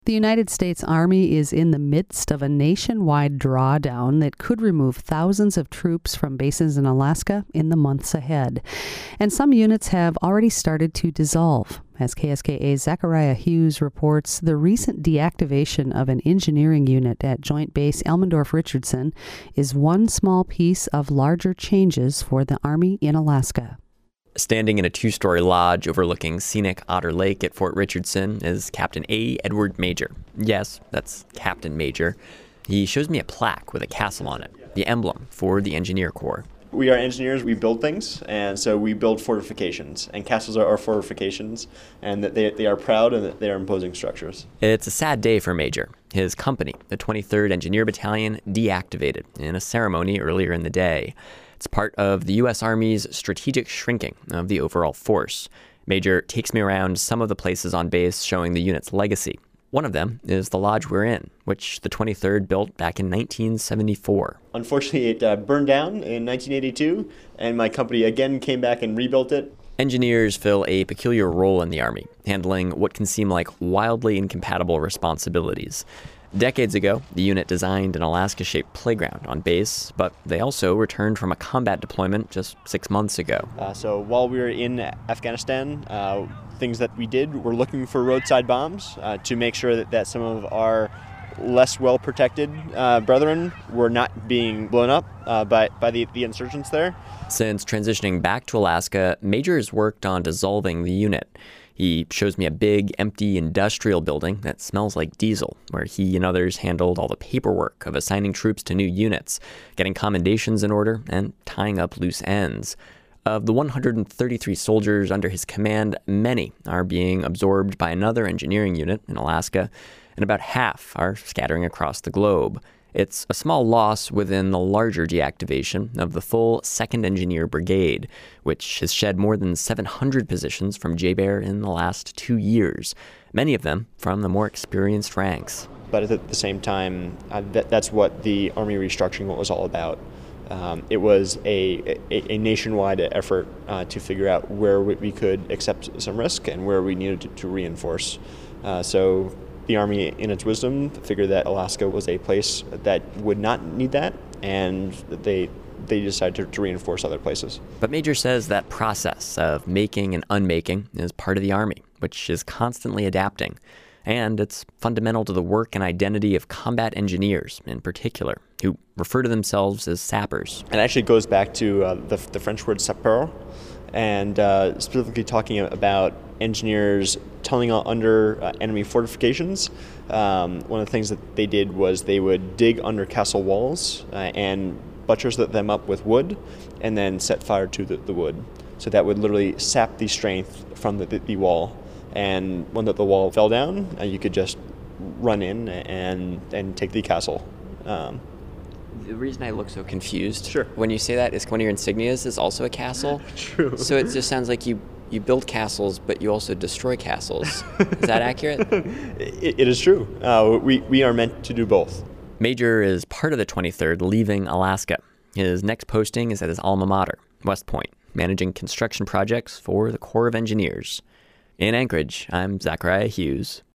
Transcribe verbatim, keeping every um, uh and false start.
The United States Army is in the midst of a nationwide drawdown that could remove thousands of troops from bases in Alaska in the months ahead. And some units have already started to dissolve. As K S K A's Zachariah Hughes reports, the recent deactivation of an engineering unit at Joint Base Elmendorf-Richardson is one small piece of larger changes for the Army in Alaska. Standing in a two-story lodge overlooking scenic Otter Lake at Fort Richardson is Captain A. Edward Major. Yes, that's Captain Major. He shows me a plaque with a castle on it, the emblem for the Engineer Corps. We are engineers, we build things, and so we build fortifications, and castles are our fortifications, and that they, they are proud and that they are imposing structures. It's a sad day for Major. His company, the twenty-third Engineer Battalion, deactivated in a ceremony earlier in the day. It's part of the U S Army's strategic shrinking of the overall force. Major takes me around some of the places on base showing the unit's legacy. One of them is the lodge we're in, which the twenty-third built back in nineteen seventy-four. Unfortunately, it uh, burned down in nineteen eighty-two, and my company again came back and rebuilt it. Engineers fill a peculiar role in the Army, handling what can seem like wildly incompatible responsibilities. Decades ago, the unit designed an Alaska-shaped playground on base, but they also returned from a combat deployment just six months ago. Uh, so while we were in Afghanistan, uh, things that we did were looking for roadside bombs uh, to make sure that, that some of our less well-protected uh, brethren were not being blown up uh, by, by the, the insurgents there. Since transitioning back to Alaska, Major has worked on dissolving the unit. He shows me a big, empty industrial building that smells like diesel, where he and others handled all the paperwork of assigning troops to new units, getting commendations in order, and tying up loose ends. Of the one hundred thirty-three soldiers under his command, many are being absorbed by another engineering unit in Alaska, and about half are scattering across the globe. It's a small loss within the larger deactivation of the full second Engineer Brigade, which has shed more than seven hundred positions from J B E R in the last two years, many of them from the more experienced ranks. But at the same time, uh, that, that's what the Army restructuring was all about. Um, it was a, a, a nationwide effort uh, to figure out where we could accept some risk and where we needed to, to reinforce. Uh, so the Army, in its wisdom, figured that Alaska was a place that would not need that, and they they decided to, to reinforce other places. But Major says that process of making and unmaking is part of the Army, which is constantly adapting. And it's fundamental to the work and identity of combat engineers in particular, who refer to themselves as sappers. It actually goes back to uh, the, the French word sapeur, and uh, specifically talking about engineers tunneling under uh, enemy fortifications. Um, one of the things that they did was they would dig under castle walls uh, and buttress them up with wood, and then set fire to the, the wood. So that would literally sap the strength from the, the, the wall. And when the, the wall fell down, uh, you could just run in and and take the castle. Um, The reason I look so confused Sure. when you say that is one of your insignias is also a castle. True. So it just sounds like you, you build castles, but you also destroy castles. Is that accurate? it, it is true. Uh, we, we are meant to do both. Major is part of the twenty-third leaving Alaska. His next posting is at his alma mater, West Point, managing construction projects for the Corps of Engineers. In Anchorage, I'm Zachariah Hughes.